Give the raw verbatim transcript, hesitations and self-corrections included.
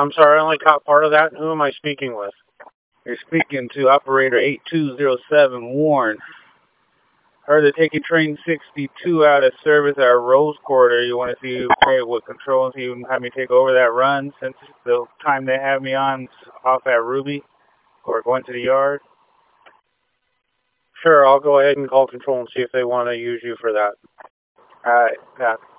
I'm sorry, I only caught part of that. Who am I speaking with? You're speaking to operator eight two zero seven, Warren. Heard they're taking train sixty-two out of service at Rose Quarter. You want to see what controls you have me take over that run since the time they have me on off at Ruby or going to the yard? Sure, I'll go ahead and call control and see if they want to use you for that. Alright, yeah.